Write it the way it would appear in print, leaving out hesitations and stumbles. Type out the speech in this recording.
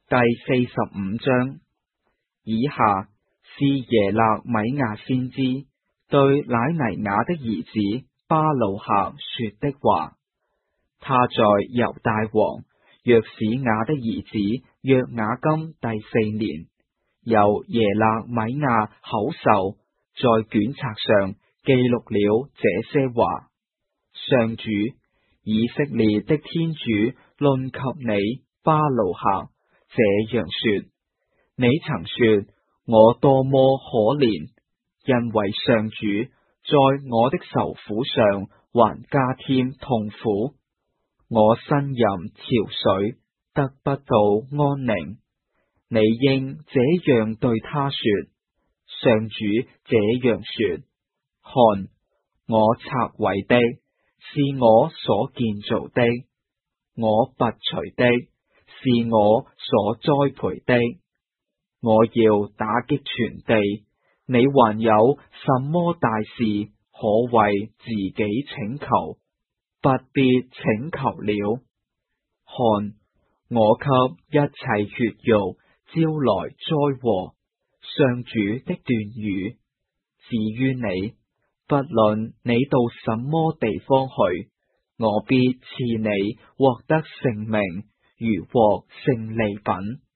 第45章。以下是耶勒米亞先知對乃尼雅的兒子巴魯客說的話。他在猶大王約史雅的兒子約雅金第4年，由耶勒米亞口授，在卷冊上記錄了這些話。上主以色列的天主論及你巴魯客這樣說：你曾說我多麼可憐，因為上主在我的愁苦上還加添痛苦。我呻吟憔悴，得不到安寧。你應這樣對他說：上主這樣說，看，我拆毀的是我所建造的，我拔除的是我所栽培的。我要打擊全地，你還有什麼大事可為自己請求？不必請求了。看，我給一切血肉招來災禍。上主的斷語。至於你，不論你到什麼地方去，我必賜你獲得性命，如獲勝利品。